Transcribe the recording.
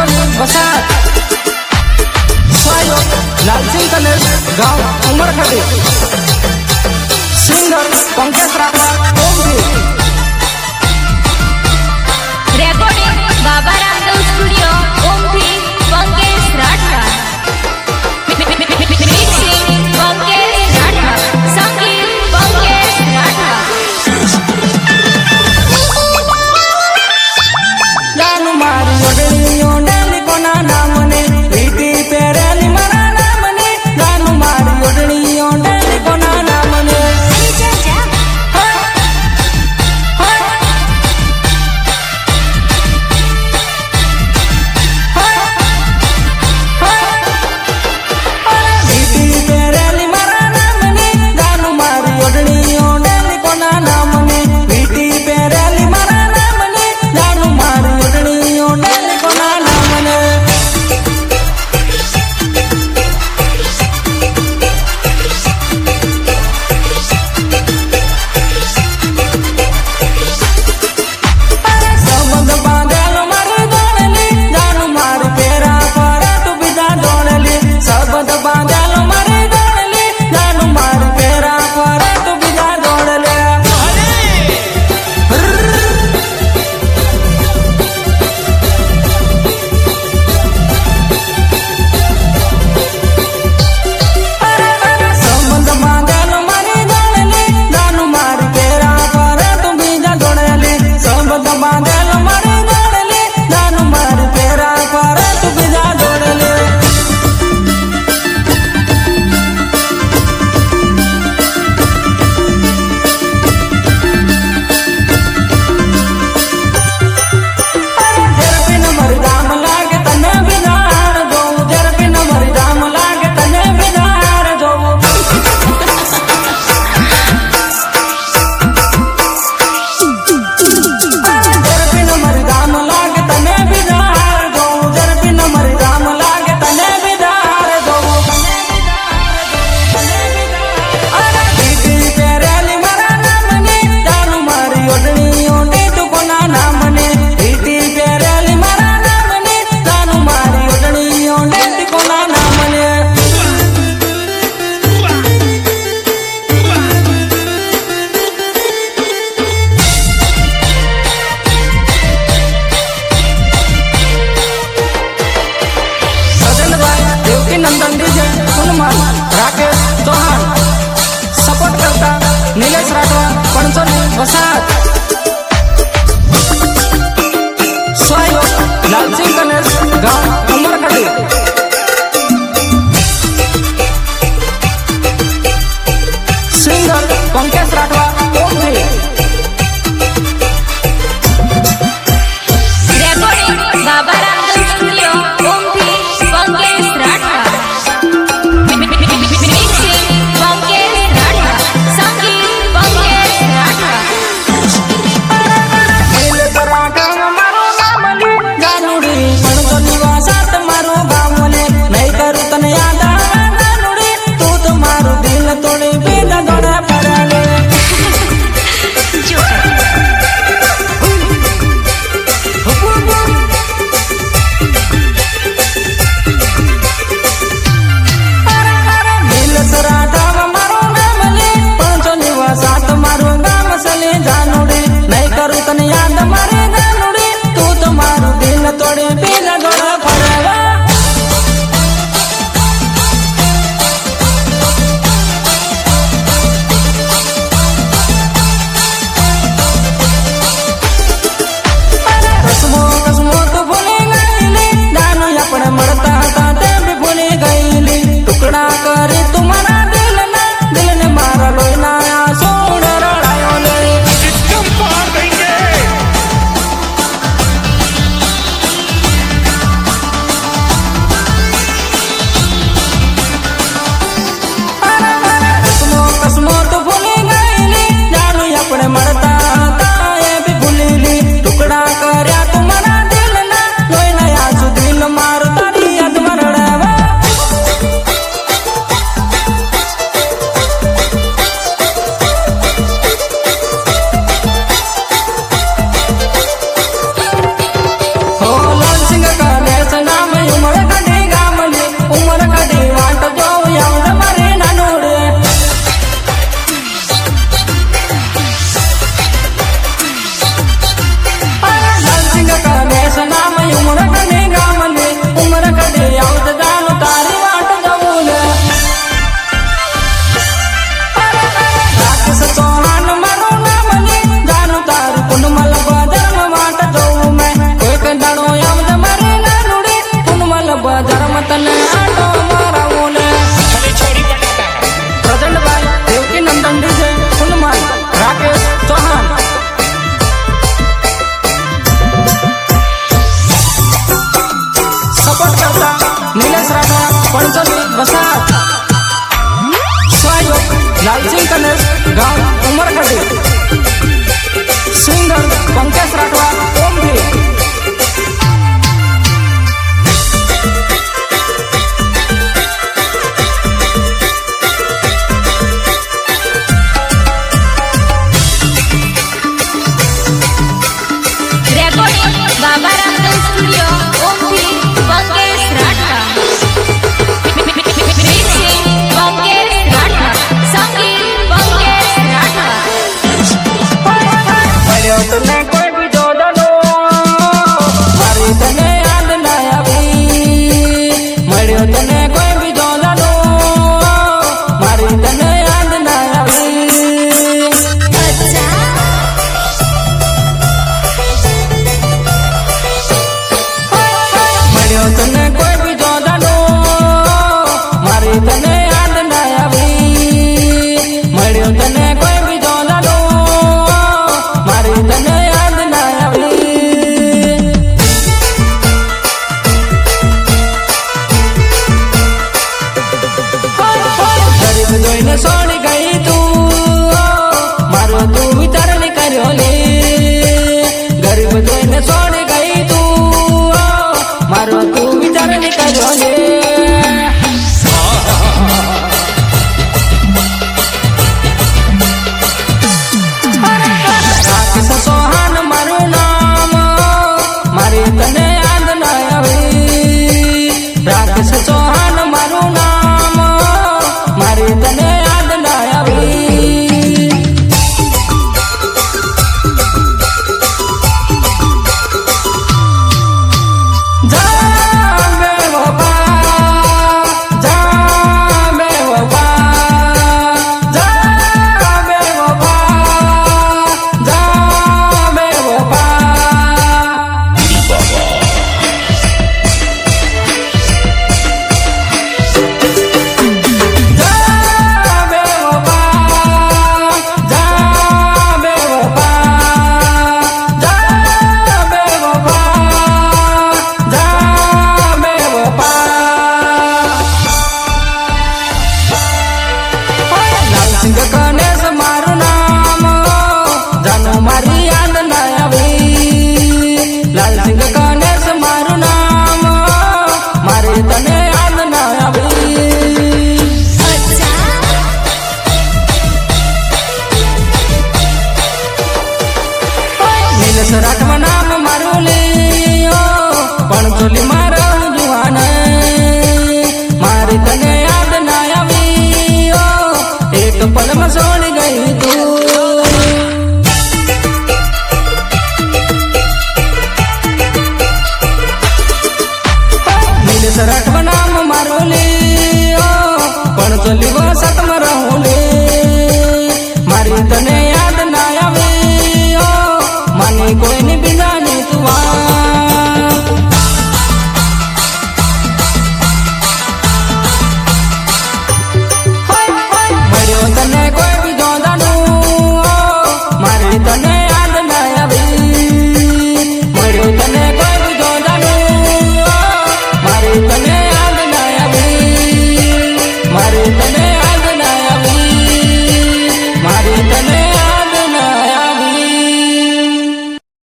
वसात स्वायोग लालसिंह कनेर गांव Umarkhadi singer Pankaj Rathwa recording Baba Ramdev studio ओमपी पंकज राठवा मिक्सिंग पंकज राठवा संगीत पंकज राठवा गानु मारी ओडलियों डाली कोना नामने रीति पेरेली मरा नामने गानु मारी ओडलियों डाली कोना नामने राकेश चौहान सपोर्ट करता नीलेश राठवा पंचोली वसात स्वायोग लालसिंह गणेश गांव Umarkhadi singer Pankaj Rathwa recording Baba Ramdev studio ओमपी पंकज राठवा સિંહ ગણેશ મારું નામ જાનો મારી યાદ ના આવી લાલસિંહ ગણેશ મારું નામ મારી તને યાદ ના આવી નીલેશ રાઠવા નામ મારું લીયો પણ ચોલી મારા જુવાને મારી તને યાદ ના આવી એક પલમાં છોડી ગઈ તું નીલેશ રાઠવા નામ મારું લીયો પણ ચોલી વસતમાં રહું લે મારી તને